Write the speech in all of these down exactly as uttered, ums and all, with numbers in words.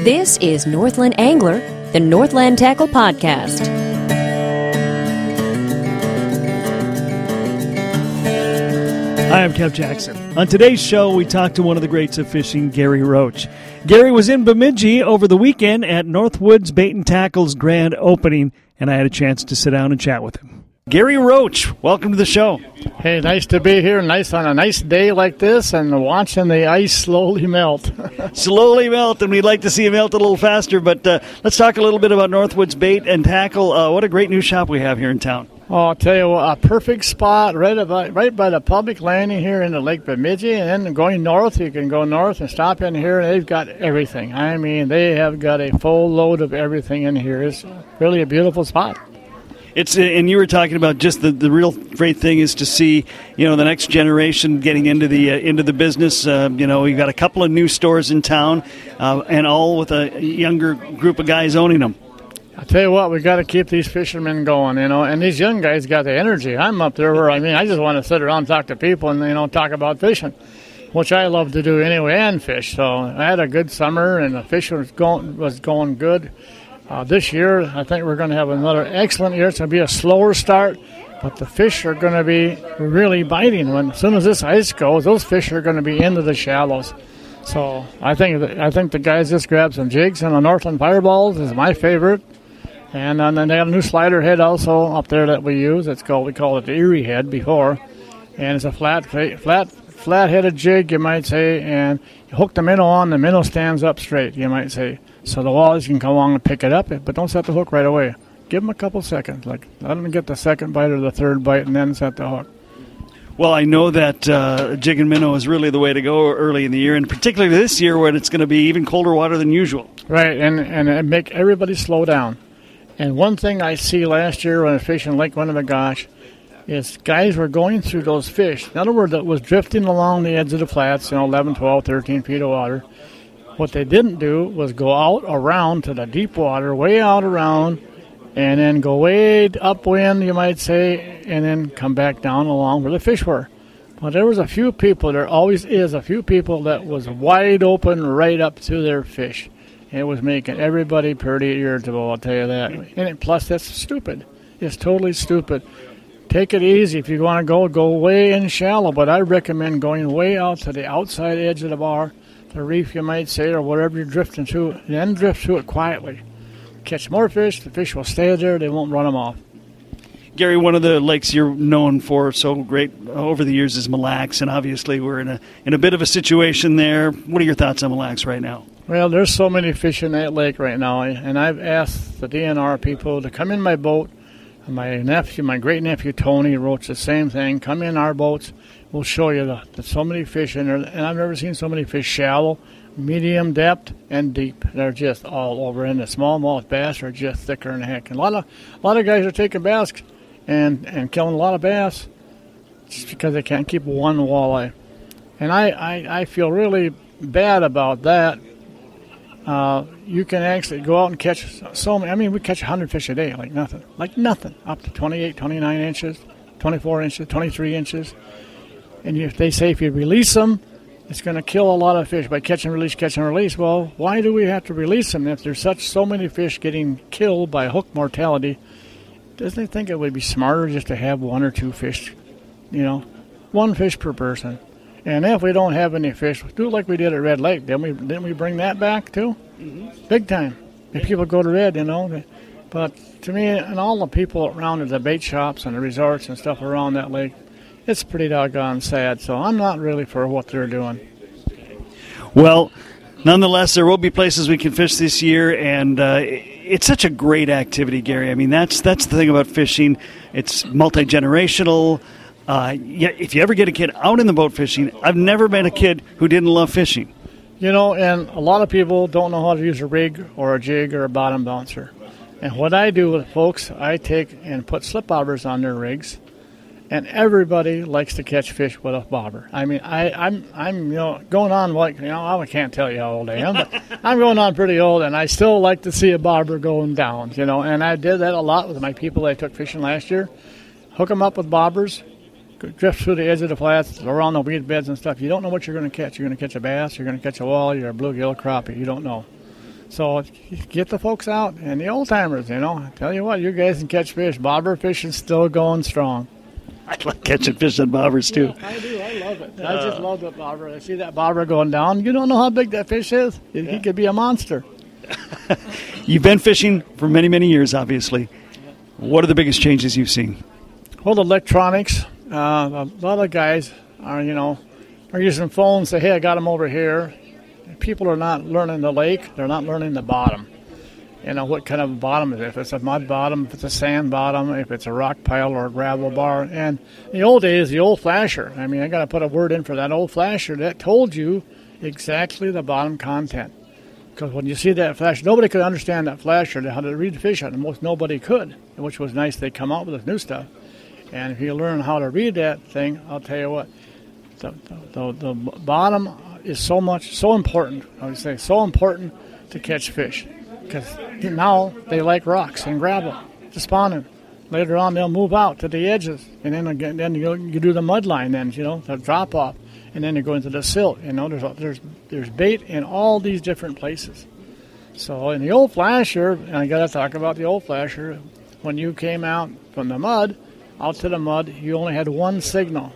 This is Northland Angler, the Northland Tackle Podcast. Hi, I'm Kev Jackson. On today's show, we talked to one of the greats of fishing, Gary Roach. Gary was in Bemidji over the weekend at Northwoods Bait and Tackle's grand opening, and I had a chance to sit down and chat with him. Gary Roach, welcome to the show. Hey, nice to be here. Nice on a nice day like this and watching the ice slowly melt. Slowly melt, and we'd like to see it melt a little faster, but uh, let's talk a little bit about Northwoods Bait and Tackle. Uh, what a great new shop we have here in town. Oh, I'll tell you what, a perfect spot right about, right by the public landing here in the Lake Bemidji, and then going north, you can go north and stop in here, and they've got everything. I mean, they have got a full load of everything in here. It's really a beautiful spot. It's and you were talking about just the, the real great thing is to see, you know, the next generation getting into the uh, into the business. Uh, you know, you got a couple of new stores in town, uh, and all with a younger group of guys owning them. I tell you what, we got to keep these fishermen going, you know, and these young guys got the energy. I'm up there where, I mean, I just want to sit around and talk to people and, you know, talk about fishing, which I love to do anyway, and fish. So I had a good summer, and the fishing was going, was going good. Uh, this year, I think we're going to have another excellent year. It's going to be a slower start, but the fish are going to be really biting. When as soon as this ice goes, those fish are going to be into the shallows. So I think I think the guys just grabbed some jigs, and the Northland Fireballs is my favorite. And, and then they have a new slider head also up there that we use. It's called we called it the Erie head before, and it's a flat flat flat-headed jig, you might say, and you hook the minnow on, the minnow stands up straight, you might say. So the walleyes can come along and pick it up, but don't set the hook right away. Give them a couple seconds, like let them get the second bite or the third bite, and then set the hook. Well, I know that uh, jig and minnow is really the way to go early in the year, and particularly this year when it's going to be even colder water than usual. Right, and and it make everybody slow down. And one thing I see last year when I was fishing Lake Winnebagosh is guys were going through those fish. In other words, it was drifting along the edge of the flats, you know, eleven, twelve, thirteen feet of water. What they didn't do was go out around to the deep water, way out around, and then go way upwind, you might say, and then come back down along where the fish were. But there was a few people, there always is a few people that was wide open right up to their fish. It was making everybody pretty irritable, I'll tell you that. And it, plus, that's stupid. It's totally stupid. Take it easy. If you want to go, go way in shallow. But I recommend going way out to the outside edge of the bar, the reef, you might say, or whatever you're drifting through, and then drift through it quietly. Catch more fish. The fish will stay there. They won't run them off. Gary, one of the lakes you're known for so great over the years is Mille Lacs, and obviously we're in a in a bit of a situation there. What are your thoughts on Mille Lacs right now? Well, there's so many fish in that lake right now, and I've asked the D N R people to come in my boat. My nephew, my great-nephew Tony wrote the same thing. Come in our boats. We'll show you the, there's so many fish in there, and I've never seen so many fish shallow, medium depth, and deep. They're just all over. And the smallmouth bass are just thicker than heck. And a lot of a lot of guys are taking bass and, and killing a lot of bass just because they can't keep one walleye. And I, I, I feel really bad about that. Uh, you can actually go out and catch so many. I mean, we catch one hundred fish a day, like nothing. Like nothing. Up to twenty-eight, twenty-nine inches, twenty-four inches, twenty-three inches. And if they say if you release them, it's going to kill a lot of fish by catch and release, catch and release. Well, why do we have to release them if there's such so many fish getting killed by hook mortality? Doesn't he think it would be smarter just to have one or two fish, you know, one fish per person? And if we don't have any fish, do it like we did at Red Lake. Didn't we, didn't we bring that back, too? Mm-hmm. Big time. If people go to Red, you know. But to me, and all the people around at the bait shops and the resorts and stuff around that lake, it's pretty doggone sad. So I'm not really for what they're doing. Well, nonetheless, there will be places we can fish this year, and uh, it's such a great activity, Gary. I mean, that's that's the thing about fishing. It's multi-generational. Uh, yeah, if you ever get a kid out in the boat fishing, I've never met a kid who didn't love fishing. You know, and a lot of people don't know how to use a rig or a jig or a bottom bouncer. And what I do with folks, I take and put slip bobbers on their rigs, and everybody likes to catch fish with a bobber. I mean, I, I'm, I'm, you know, going on what, you know, I can't tell you how old I am, but I'm going on pretty old, and I still like to see a bobber going down, you know. And I did that a lot with my people I took fishing last year. Hook them up with bobbers. Drift through the edge of the flats, around the weed beds and stuff. You don't know what you're going to catch. You're going to catch a bass, you're going to catch a walleye, or a bluegill, crappie. You don't know. So get the folks out and the old timers, you know. I tell you what, you guys can catch fish. Bobber fishing's still going strong. I like catching fish on bobbers too. Yeah, I do. I love it. I just love the bobber. I see that bobber going down. You don't know how big that fish is. He yeah. could be a monster. You've been fishing for many, many years, obviously. What are the biggest changes you've seen? Well, the electronics. Uh, a lot of guys are, you know, are using phones. Say, hey, I got them over here. People are not learning the lake. They're not learning the bottom. You know, what kind of bottom is it? If it's a mud bottom, if it's a sand bottom, if it's a rock pile or a gravel bar. And in the old days, the old flasher. I mean, I got to put a word in for that old flasher that told you exactly the bottom content. Because when you see that flash, nobody could understand that flasher, how to read the fish on it. Most nobody could, which was nice. They come out with this new stuff. And if you learn how to read that thing, I'll tell you what, the, the, the, the bottom is so much, so important, I would say, so important to catch fish. Because now they like rocks and gravel to spawn in. Later on, they'll move out to the edges. And then again, then you, you do the mud line then, you know, the drop off. And then you go into the silt. You know, there's there's there's bait in all these different places. So in the old flasher, and I got to talk about the old flasher, when you came out from the mud, out to the mud, you only had one signal.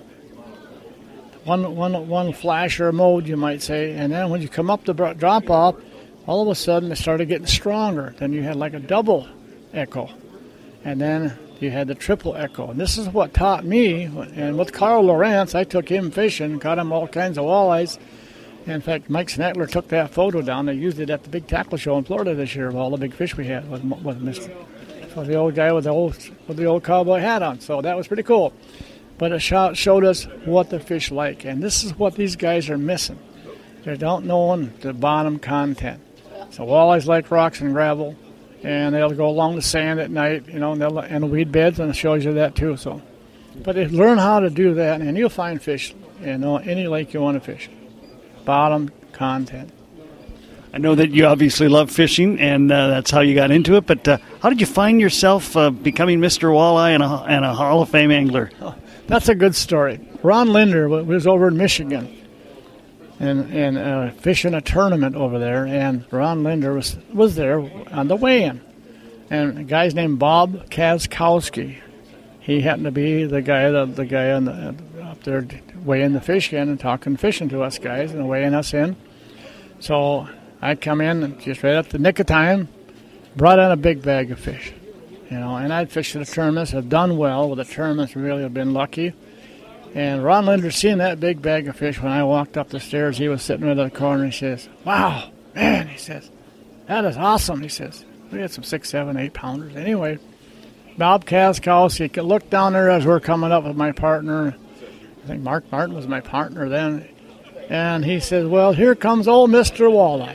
One, one, one flasher mode, you might say. And then when you come up the drop off, all of a sudden it started getting stronger. Then you had like a double echo. And then you had the triple echo. And this is what taught me. And with Carl Lawrence, I took him fishing, caught him all kinds of walleyes. In fact, Mike Snetler took that photo down. They used it at the big tackle show in Florida this year of all the big fish we had with, with Mister So the old guy with the old with the old cowboy hat on. So that was pretty cool. But it showed us what the fish like. And this is what these guys are missing. They don't know the bottom content. So walleyes like rocks and gravel. And they'll go along the sand at night, you know, and, they'll, and the weed beds, and it shows you that too. So, but if learn how to do that, and you'll find fish in any lake you want to fish. Bottom content. I know that you obviously love fishing, and uh, that's how you got into it. But uh, how did you find yourself uh, becoming Mister Walleye and a, and a Hall of Fame angler? Oh, that's a good story. Ron Linder was over in Michigan. And, and uh, fishing a tournament over there, and Ron Linder was, was there on the weigh-in. And a guy's named Bob Kaskowski. He happened to be the guy the, the guy on the, up there weighing the fish in and talking fishing to us guys and weighing us in. So I come in just right at the nick of time, brought in a big bag of fish. You know, and I'd fished the tournaments, have done well with the tournaments, really have been lucky. And Ron Linder seen that big bag of fish when I walked up the stairs. He was sitting right at the corner. He says, wow, man, he says, that is awesome. He says, we had some six, seven, eight pounders. Anyway, Bob Kaskowski could look down there as we're coming up with my partner. I think Mark Martin was my partner then. And he says, well, here comes old Mister Walleye.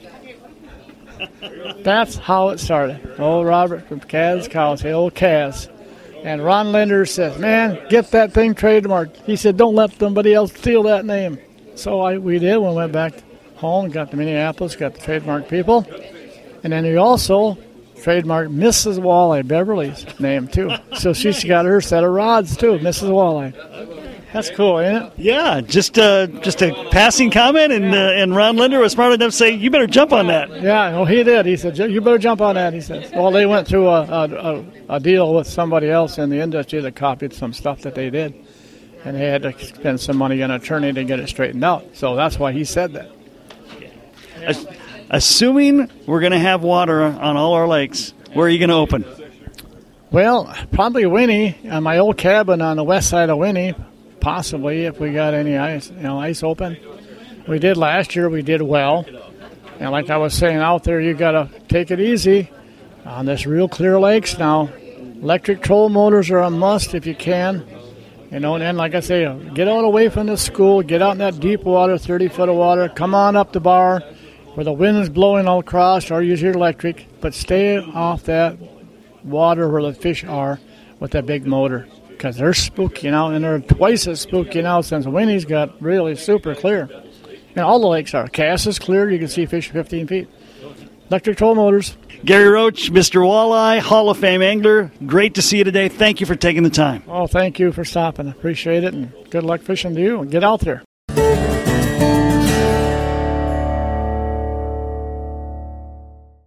That's how it started. Old Robert from Kaskowski, old Kaz. And Ron Linder says, man, get that thing trademarked. He said, don't let somebody else steal that name. So I, we did. We went back home, got to Minneapolis, got the trademark people. And then we also trademarked Missus Walleye, Beverly's name, too. So she's got her set of rods, too, Missus Walleye. That's cool, ain't it? Yeah, just uh, just a passing comment, and uh, and Ron Linder was smart enough to say, you better jump on that. Yeah, well, he did. He said, you better jump on that, he said. Well, they went through a, a, a deal with somebody else in the industry that copied some stuff that they did, and they had to spend some money on an attorney to get it straightened out. So that's why he said that. As, assuming we're going to have water on all our lakes, where are you going to open? Well, probably Winnie, on my old cabin on the west side of Winnie. Possibly, if we got any ice, you know, ice open. We did last year. We did well, and like I was saying out there, you got to take it easy on this real clear lakes now. Electric troll motors are a must if you can. You know, and then like I say, get out away from the school, get out in that deep water, thirty foot of water. Come on up the bar where the wind is blowing all across, or use your electric, but stay off that water where the fish are with that big motor. Because they're spooky now, and they're twice as spooky now since Winnie's got really super clear. And all the lakes are. Cass is clear. You can see fish fifteen feet. Electric troll motors. Gary Roach, Mister Walleye, Hall of Fame angler. Great to see you today. Thank you for taking the time. Oh, thank you for stopping. Appreciate it, and good luck fishing to you. Get out there.